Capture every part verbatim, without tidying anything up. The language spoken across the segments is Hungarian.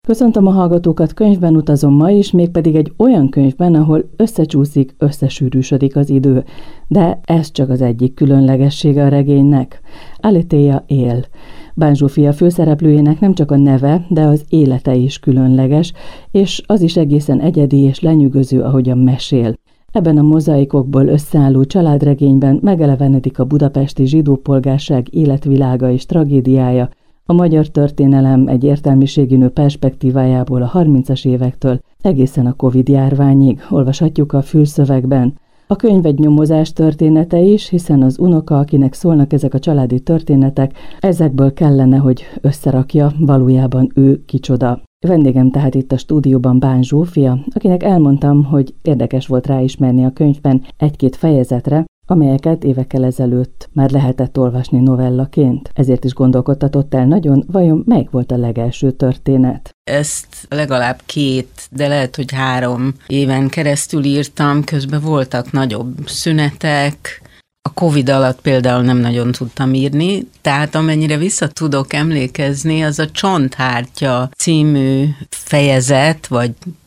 Köszöntöm a hallgatókat, könyvben utazom ma is, mégpedig egy olyan könyvben, ahol összecsúszik, összesűrűsödik az idő. De ez csak az egyik különlegessége a regénynek. Aletheia él. Bán Zsófia főszereplőjének nem csak a neve, de az élete is különleges, és az is egészen egyedi és lenyűgöző, ahogyan mesél. Ebben a mozaikokból összeálló családregényben megelevenedik a budapesti zsidó polgárság életvilága és tragédiája, a magyar történelem egy értelmiségi nő perspektívájából a harmincas évektől egészen a Covid-járványig, olvashatjuk a fülszövegben. A könyv egy nyomozás története is, hiszen az unoka, akinek szólnak ezek a családi történetek, ezekből kellene, hogy összerakja, valójában ő kicsoda. Vendégem tehát itt a stúdióban Bán Zsófia, akinek elmondtam, hogy érdekes volt ráismerni a könyvben egy-két fejezetre, amelyeket évekkel ezelőtt már lehetett olvasni novellaként. Ezért is gondolkodtatott el nagyon, vajon melyik volt a legelső történet? Ezt legalább két, de lehet, hogy három éven keresztül írtam, közben voltak nagyobb szünetek. A Covid alatt például nem nagyon tudtam írni, tehát amennyire vissza tudok emlékezni, az a Csonthártya című fejezet, vagy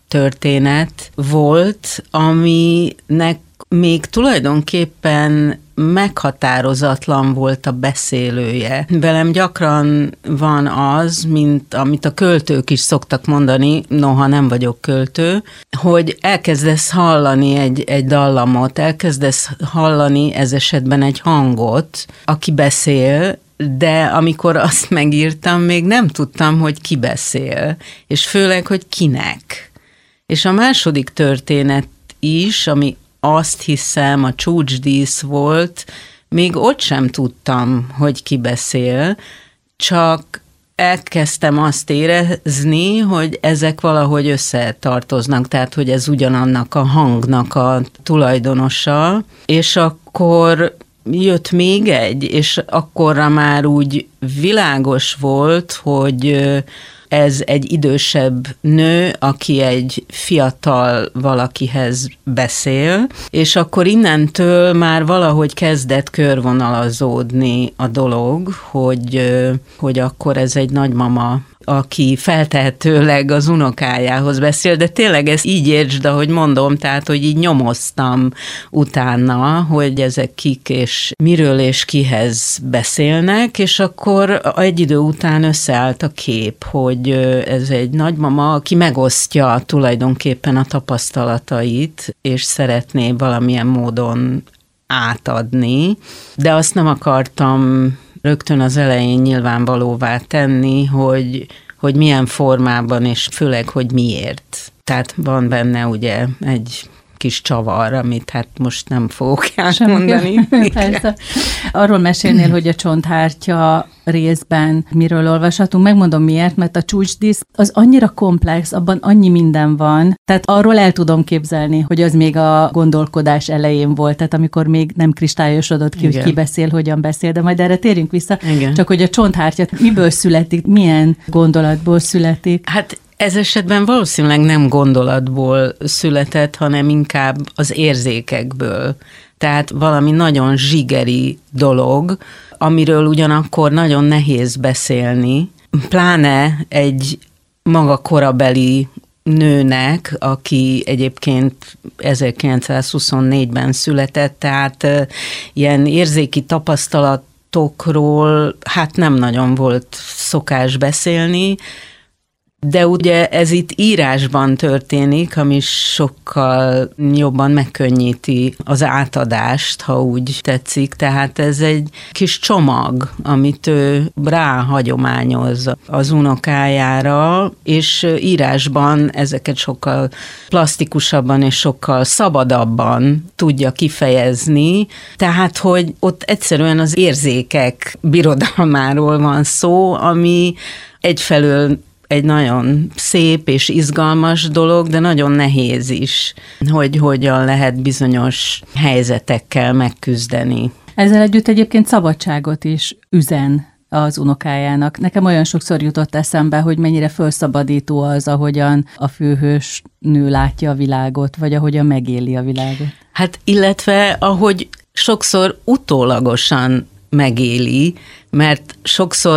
történet volt, aminek még tulajdonképpen meghatározatlan volt a beszélője. Velem gyakran van az, mint amit a költők is szoktak mondani, noha nem vagyok költő, hogy elkezdesz hallani egy, egy dallamot, elkezdesz hallani ez esetben egy hangot, aki beszél, de amikor azt megírtam, még nem tudtam, hogy ki beszél, és főleg, hogy kinek. És a második történet is, ami azt hiszem a csúcsdísz volt, még ott sem tudtam, hogy ki beszél, csak elkezdtem azt érezni, hogy ezek valahogy összetartoznak, tehát hogy ez ugyanannak a hangnak a tulajdonosa, és akkor jött még egy, és akkorra már úgy világos volt, hogy ez egy idősebb nő, aki egy fiatal valakihez beszél, és akkor innentől már valahogy kezdett körvonalazódni a dolog, hogy, hogy akkor ez egy nagymama, aki feltehetőleg az unokájához beszél, de tényleg ezt így értsd, ahogy mondom, tehát, hogy így nyomoztam utána, hogy ezek kik és miről és kihez beszélnek, és akkor egy idő után összeállt a kép, hogy ez egy nagymama, aki megosztja tulajdonképpen a tapasztalatait, és szeretné valamilyen módon átadni, de azt nem akartam rögtön az elején nyilvánvalóvá tenni, hogy, hogy milyen formában, és főleg, hogy miért. Tehát van benne ugye egy kis csavar, amit hát most nem fogok elmondani. Persze. Arról mesélnél, hogy a Csonthártya részben miről olvashatunk. Megmondom miért, mert a csúcsdísz az annyira komplex, abban annyi minden van, tehát arról el tudom képzelni, hogy az még a gondolkodás elején volt, tehát amikor még nem kristályosodott ki, igen, hogy ki beszél, hogyan beszél, de majd erre térjünk vissza. Igen. Csak hogy a Csonthártya miből születik, milyen gondolatból születik? Hát ez esetben valószínűleg nem gondolatból született, hanem inkább az érzékekből. Tehát valami nagyon zsigeri dolog, amiről ugyanakkor nagyon nehéz beszélni, pláne egy maga korabeli nőnek, aki egyébként ezerkilencszázhuszonnégyben született, tehát ilyen érzéki tapasztalatokról hát nem nagyon volt szokás beszélni, de ugye ez itt írásban történik, ami sokkal jobban megkönnyíti az átadást, ha úgy tetszik. Tehát ez egy kis csomag, amit ő ráhagyományoz az unokájára, és írásban ezeket sokkal plastikusabban és sokkal szabadabban tudja kifejezni. Tehát, hogy ott egyszerűen az érzékek birodalmáról van szó, ami egyfelől egy nagyon szép és izgalmas dolog, de nagyon nehéz is, hogy hogyan lehet bizonyos helyzetekkel megküzdeni. Ezzel együtt egyébként szabadságot is üzen az unokájának. Nekem olyan sokszor jutott eszembe, hogy mennyire felszabadító az, ahogyan a főhős nő látja a világot, vagy ahogyan megéli a világot. Hát illetve, ahogy sokszor utólagosan megéli, mert sokszor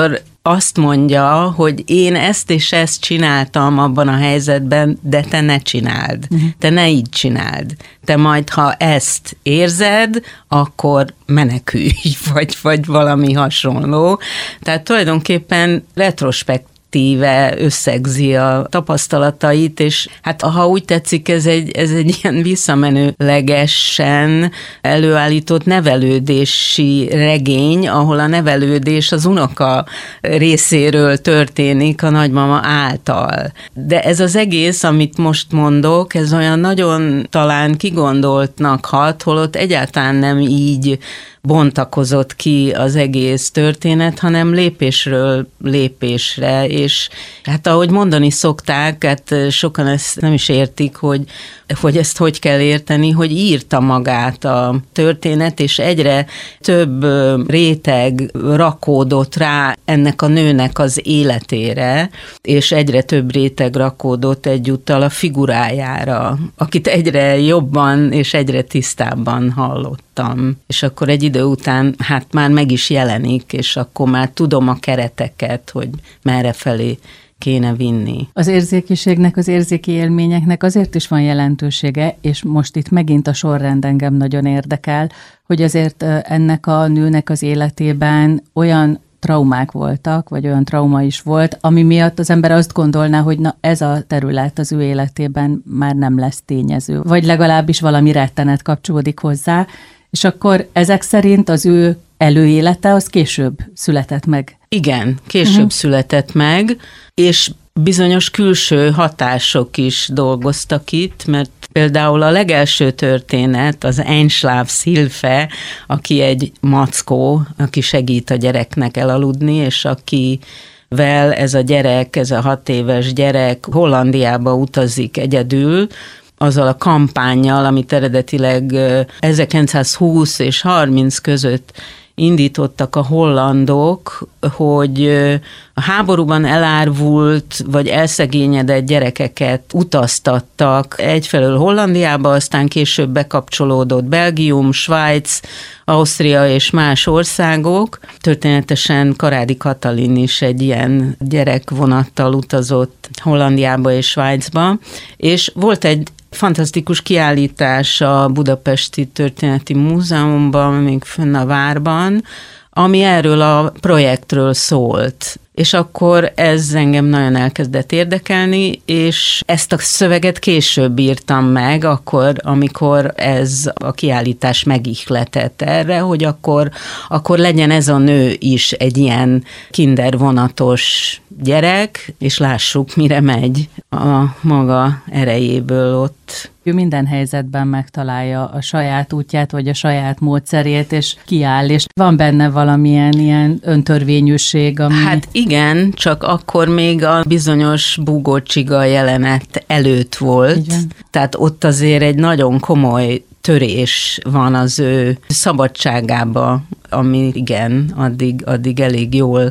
azt mondja, hogy én ezt és ezt csináltam abban a helyzetben, de te ne csináld. Uh-huh. Te ne így csináld. Te majd, ha ezt érzed, akkor menekülj, vagy, vagy valami hasonló. Tehát tulajdonképpen retrospektív összegzi a tapasztalatait, és hát ha úgy tetszik, ez egy, ez egy ilyen visszamenőlegesen előállított nevelődési regény, ahol a nevelődés az unoka részéről történik a nagymama által. De ez az egész, amit most mondok, ez olyan nagyon talán kigondoltnak hat, holott egyáltalán nem így bontakozott ki az egész történet, hanem lépésről lépésre, és hát ahogy mondani szokták, hát sokan ezt nem is értik, hogy, hogy ezt hogy kell érteni, hogy írta magát a történet, és egyre több réteg rakódott rá ennek a nőnek az életére, és egyre több réteg rakódott egyúttal a figurájára, akit egyre jobban és egyre tisztábban hallott. És akkor egy idő után hát már meg is jelenik, és akkor már tudom a kereteket, hogy merre felé kéne vinni. Az érzékiségnek, az érzéki élményeknek azért is van jelentősége, és most itt megint a sorrend engem nagyon érdekel, hogy azért ennek a nőnek az életében olyan traumák voltak, vagy olyan trauma is volt, ami miatt az ember azt gondolná, hogy na ez a terület az ő életében már nem lesz tényező, vagy legalábbis valami rettenet kapcsolódik hozzá, és akkor ezek szerint az ő előélete az később született meg. Igen, később uh-huh. született meg, és bizonyos külső hatások is dolgoztak itt, mert például a legelső történet az Einschlaf Hilfe, aki egy mackó, aki segít a gyereknek elaludni, és akivel ez a gyerek, ez a hat éves gyerek Hollandiába utazik egyedül, azzal a kampánnyal, amit eredetileg ezerkilencszázhúsz és harminc között indítottak a hollandok, hogy a háborúban elárvult vagy elszegényedett gyerekeket utaztattak egyfelől Hollandiába, aztán később bekapcsolódott Belgium, Svájc, Ausztria és más országok. Történetesen Karádi Katalin is egy ilyen gyerekvonattal utazott Hollandiába és Svájcba, és volt egy fantasztikus kiállítás a Budapesti Történeti Múzeumban, még fönn a várban, ami erről a projektről szólt. És akkor ez engem nagyon elkezdett érdekelni, és ezt a szöveget később írtam meg, akkor, amikor ez a kiállítás megihletett erre, hogy akkor, akkor legyen ez a nő is egy ilyen kindervonatos gyerek, és lássuk, mire megy a maga erejéből ott. Ő minden helyzetben megtalálja a saját útját, vagy a saját módszerét, és kiáll, és van benne valamilyen ilyen öntörvényűség, ami... Hát igen, csak akkor még a bizonyos búgócsiga jelenet előtt volt, igen. Tehát ott azért egy nagyon komoly törés van az ő szabadságába, ami igen, addig, addig elég jól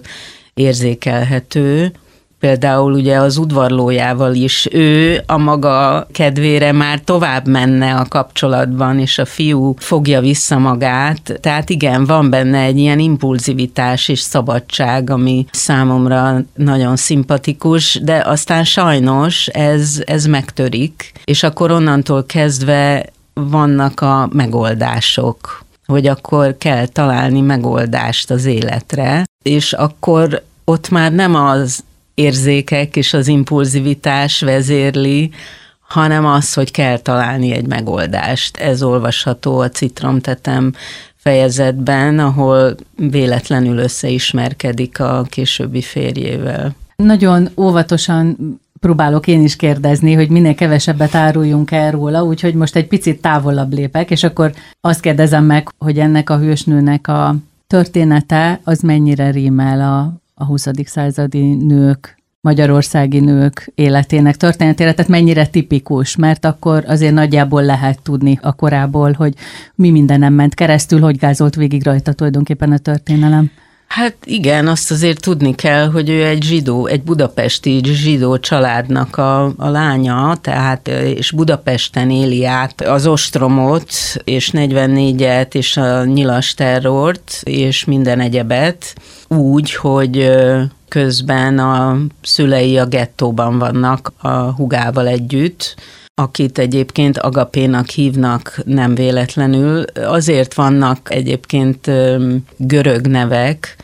érzékelhető. Például ugye az udvarlójával is ő a maga kedvére már tovább menne a kapcsolatban, és a fiú fogja vissza magát. Tehát igen, van benne egy ilyen impulzivitás és szabadság, ami számomra nagyon szimpatikus, de aztán sajnos ez, ez megtörik, és akkor onnantól kezdve vannak a megoldások, hogy akkor kell találni megoldást az életre, és akkor ott már nem az érzékek és az impulzivitás vezérli, hanem az, hogy kell találni egy megoldást. Ez olvasható a Citromtetem fejezetben, ahol véletlenül összeismerkedik a későbbi férjével. Nagyon óvatosan próbálok én is kérdezni, hogy minél kevesebbet áruljunk el róla, úgyhogy most egy picit távolabb lépek, és akkor azt kérdezem meg, hogy ennek a hősnőnek a története az mennyire rímel a a huszadik századi nők, magyarországi nők életének történetére, tehát mennyire tipikus, mert akkor azért nagyjából lehet tudni a korából, hogy mi mindenem ment keresztül, hogy gázolt végig rajta tulajdonképpen a történelem. Hát igen, azt azért tudni kell, hogy ő egy zsidó, egy budapesti zsidó családnak a, a lánya, tehát és Budapesten éli át az ostromot, és negyvennégyet, és a nyilas terrort, és minden egyebet úgy, hogy közben a szülei a gettóban vannak a hugával együtt, akit egyébként Agapénak hívnak nem véletlenül. Azért vannak egyébként görög nevek,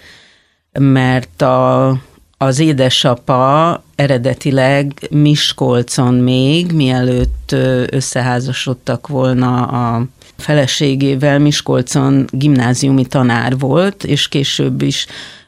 mert a, az édesapa eredetileg Miskolcon még, mielőtt összeházasodtak volna a feleségével, Miskolcon gimnáziumi tanár volt, és később is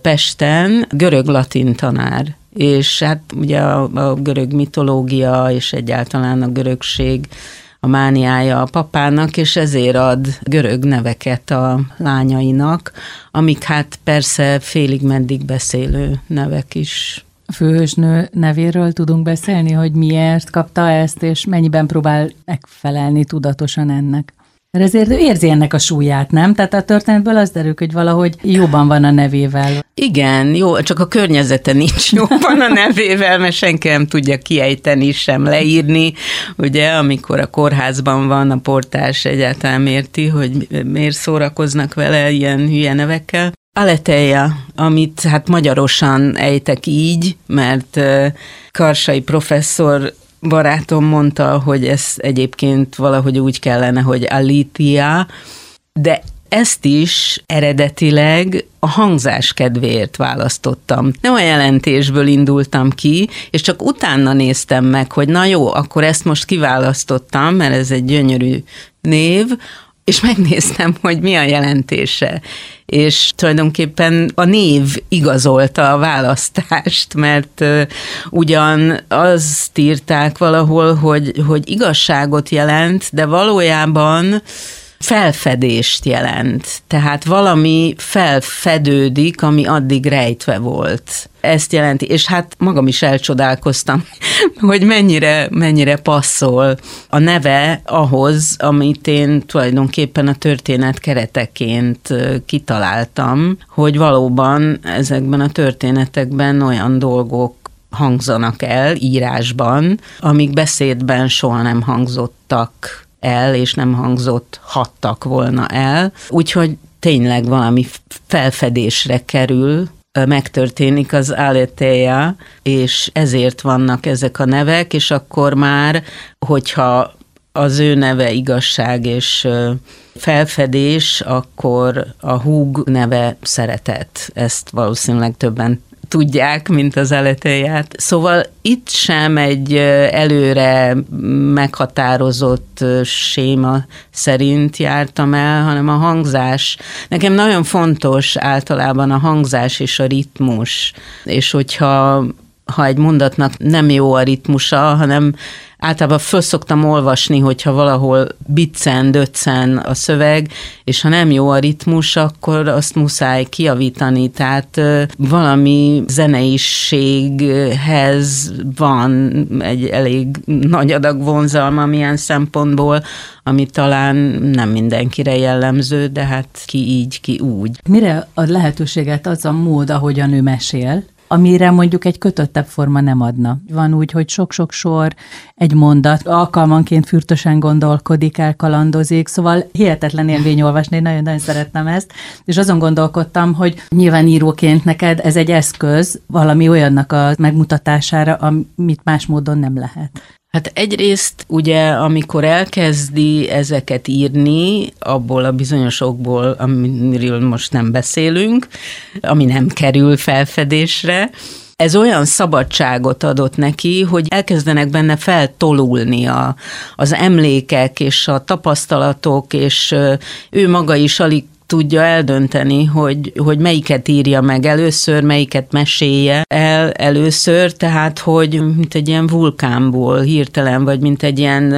Pesten görög-latin tanár. És hát ugye a, a görög mitológia és egyáltalán a görögség a mániája a papának, és ezért ad görög neveket a lányainak, amik hát persze félig meddig beszélő nevek is. A főhősnő nevéről tudunk beszélni, hogy miért kapta ezt, és mennyiben próbál megfelelni tudatosan ennek? Mert ezért ő érzi ennek a súlyát, nem? Tehát a történetből az derül, hogy valahogy jóban van a nevével. Igen, jó, csak a környezete nincs jóban a nevével, mert senki nem tudja kiejteni, sem leírni. Ugye, amikor a kórházban van, a portás egyáltalán érti, hogy miért szórakoznak vele ilyen hülye nevekkel. Aletheia, amit hát magyarosan ejtek így, mert Karsai professzor barátom mondta, hogy ez egyébként valahogy úgy kellene, hogy Aletheia, de ezt is eredetileg a hangzás kedvéért választottam. Nem a jelentésből indultam ki, és csak utána néztem meg, hogy na jó, akkor ezt most kiválasztottam, mert ez egy gyönyörű név, és megnéztem, hogy mi a jelentése. És tulajdonképpen a név igazolta a választást, mert uh, ugyan azt írták valahol, hogy, hogy igazságot jelent, de valójában felfedést jelent. Tehát valami felfedődik, ami addig rejtve volt. Ezt jelenti, és hát magam is elcsodálkoztam, hogy mennyire, mennyire passzol a neve ahhoz, amit én tulajdonképpen a történet kereteként kitaláltam, hogy valóban ezekben a történetekben olyan dolgok hangzanak el írásban, amik beszédben soha nem hangzottak el, és nem hangzott hattak volna el. Úgyhogy tényleg valami felfedésre kerül, megtörténik az Aletheia, és ezért vannak ezek a nevek, és akkor már, hogyha az ő neve igazság és felfedés, akkor a húg neve szeretet. Ezt valószínűleg többen tudják, mint az Aletheiát. Szóval itt sem egy előre meghatározott séma szerint jártam el, hanem a hangzás. Nekem nagyon fontos általában a hangzás és a ritmus, és hogyha ha egy mondatnak nem jó a ritmusa, hanem általában föl szoktam olvasni, hogyha valahol biccen, döccen a szöveg, és ha nem jó a ritmus, akkor azt muszáj kijavítani. Tehát valami zeneiséghez van egy elég nagy adag vonzalma milyen szempontból, ami talán nem mindenkire jellemző, de hát ki így, ki úgy. Mire ad lehetőséget az a mód, ahogyan ő mesél, amire mondjuk egy kötöttebb forma nem adna. Van úgy, hogy sok-sok sor, egy mondat, alkalmanként fürtösen gondolkodik, elkalandozik, szóval hihetetlen élmény olvasni, nagyon-nagyon szerettem ezt, és azon gondolkodtam, hogy nyilván íróként neked ez egy eszköz valami olyannak a megmutatására, amit más módon nem lehet. Hát egyrészt ugye, amikor elkezdi ezeket írni, abból a bizonyosokból, amiről most nem beszélünk, ami nem kerül felfedésre, ez olyan szabadságot adott neki, hogy elkezdenek benne feltolulni a, az emlékek és a tapasztalatok, és ő maga is alig tudja eldönteni, hogy, hogy melyiket írja meg először, melyiket mesélje el először, tehát hogy mint egy ilyen vulkánból hirtelen, vagy mint egy ilyen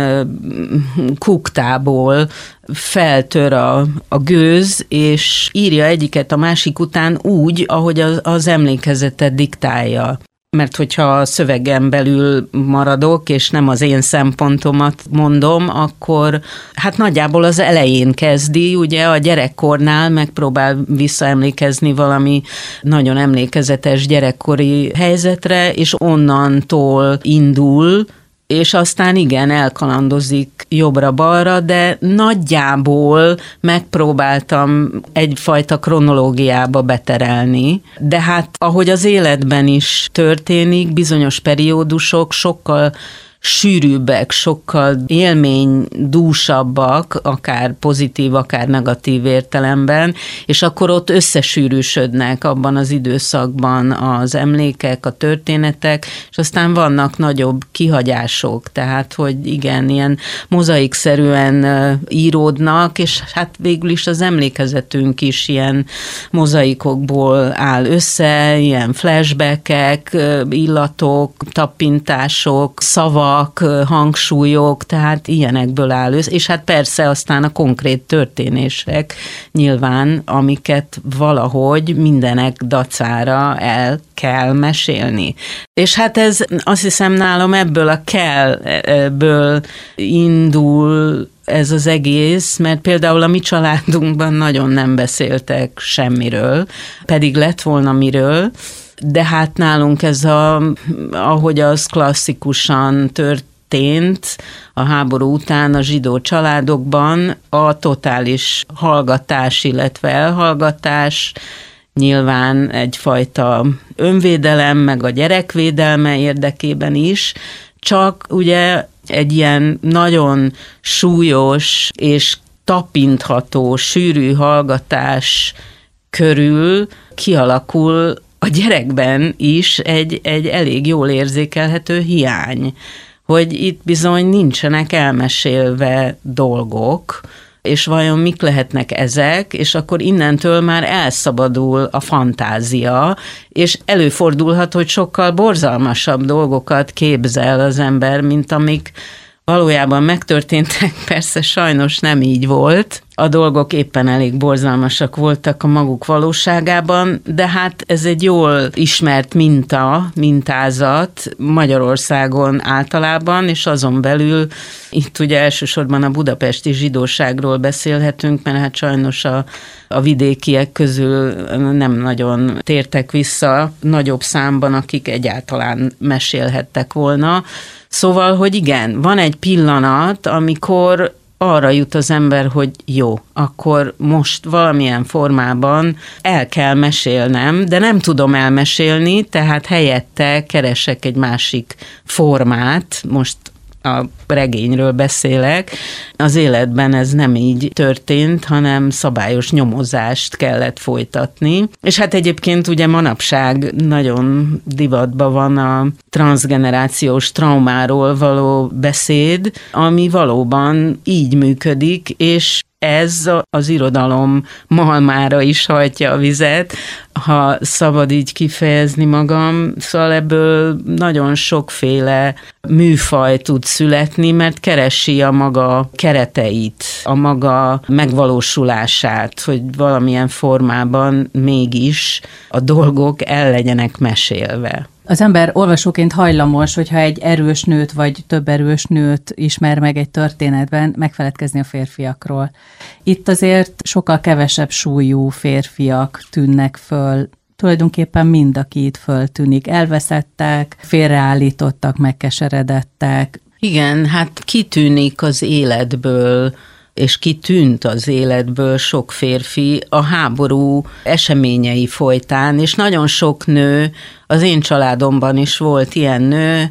kuktából feltör a, a gőz, és írja egyiket a másik után úgy, ahogy az, az emlékezetet diktálja. Mert hogyha a szövegen belül maradok, és nem az én szempontomat mondom, akkor hát nagyjából az elején kezdi, ugye a gyerekkornál megpróbál visszaemlékezni valami nagyon emlékezetes gyerekkori helyzetre, és onnantól indul, és aztán igen, elkalandozik jobbra-balra, de nagyjából megpróbáltam egyfajta kronológiába beterelni, de hát ahogy az életben is történik, bizonyos periódusok sokkal sűrűbbek, sokkal élménydúsabbak, akár pozitív, akár negatív értelemben, és akkor ott összesűrűsödnek abban az időszakban az emlékek, a történetek, és aztán vannak nagyobb kihagyások, tehát, hogy igen, ilyen mozaikszerűen íródnak, és hát végül is az emlékezetünk is ilyen mozaikokból áll össze, ilyen flashbackek, illatok, tappintások, szavak, hangsúlyok, tehát ilyenekből áll össze, és hát persze aztán a konkrét történések nyilván, amiket valahogy mindenek dacára el kell mesélni. És hát ez azt hiszem nálam ebből a kell-ből indul ez az egész, mert például a mi családunkban nagyon nem beszéltek semmiről, pedig lett volna miről, de hát nálunk ez a, ahogy az klasszikusan történt a háború után a zsidó családokban, a totális hallgatás, illetve elhallgatás, nyilván egyfajta önvédelem, meg a gyerekvédelme érdekében is, csak ugye egy ilyen nagyon súlyos és tapintható, sűrű hallgatás körül kialakul a gyerekben is egy, egy elég jól érzékelhető hiány, hogy itt bizony nincsenek elmesélve dolgok, és vajon mik lehetnek ezek, és akkor innentől már elszabadul a fantázia, és előfordulhat, hogy sokkal borzalmasabb dolgokat képzel az ember, mint amik valójában megtörténtek, persze sajnos nem így volt. A dolgok éppen elég borzalmasak voltak a maguk valóságában, de hát ez egy jól ismert minta, mintázat Magyarországon általában, és azon belül itt ugye elsősorban a budapesti zsidóságról beszélhetünk, mert hát sajnos a, a vidékiek közül nem nagyon tértek vissza nagyobb számban, akik egyáltalán mesélhettek volna. Szóval, hogy igen, van egy pillanat, amikor arra jut az ember, hogy jó, akkor most valamilyen formában el kell mesélnem, de nem tudom elmesélni, tehát helyette keresek egy másik formát, most a regényről beszélek. Az életben ez nem így történt, hanem szabályos nyomozást kellett folytatni. És hát egyébként ugye manapság nagyon divatban van a transzgenerációs traumáról való beszéd, ami valóban így működik, és ez az irodalom malmára is hajtja a vizet, ha szabad így kifejezni magam. Szóval ebből nagyon sokféle műfaj tud születni, mert keresi a maga kereteit, a maga megvalósulását, hogy valamilyen formában mégis a dolgok el legyenek mesélve. Az ember olvasóként hajlamos, hogyha egy erős nőt vagy több erős nőt ismer meg egy történetben, megfeledkezni a férfiakról. Itt azért sokkal kevesebb súlyú férfiak tűnnek föl, tulajdonképpen mind, aki itt föltűnik. Elveszettek, félreállítottak, megkeseredettek. Igen, hát kitűnik az életből, és kitűnt az életből sok férfi a háború eseményei folytán, és nagyon sok nő, az én családomban is volt ilyen nő,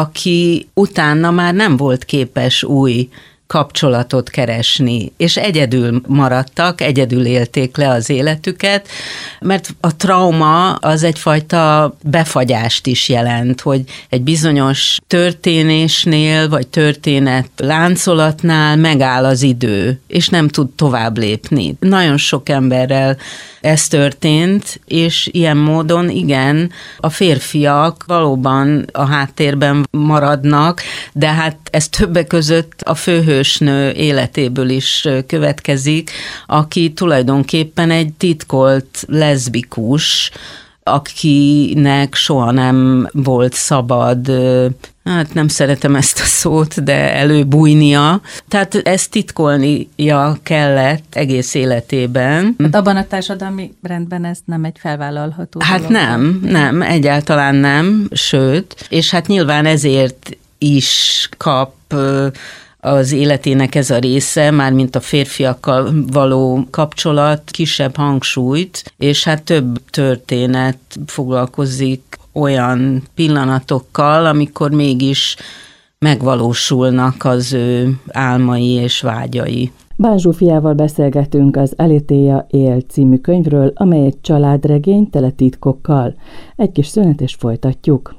aki utána már nem volt képes új kapcsolatot keresni, és egyedül maradtak, egyedül élték le az életüket, mert a trauma az egyfajta befagyást is jelent, hogy egy bizonyos történésnél, vagy történet láncolatnál megáll az idő, és nem tud tovább lépni. Nagyon sok emberrel ez történt, és ilyen módon igen, a férfiak valóban a háttérben maradnak, de hát ez többek között a főhősnő életéből is következik, aki tulajdonképpen egy titkolt leszbikus, akinek soha nem volt szabad, hát nem szeretem ezt a szót, de előbújnia. Tehát ezt titkolnia kellett egész életében. Hát abban a társadalmi rendben ez nem egy felvállalható Hát dolog. nem, nem, egyáltalán nem, sőt, és hát nyilván ezért is kap az életének ez a része, mármint a férfiakkal való kapcsolat kisebb hangsúlyt, és hát több történet foglalkozik olyan pillanatokkal, amikor mégis megvalósulnak az ő álmai és vágyai. Bán Zsófiával beszélgetünk az Aletheia él című könyvről, amely egy családregény tele titkokkal. Egy kis szünet és folytatjuk.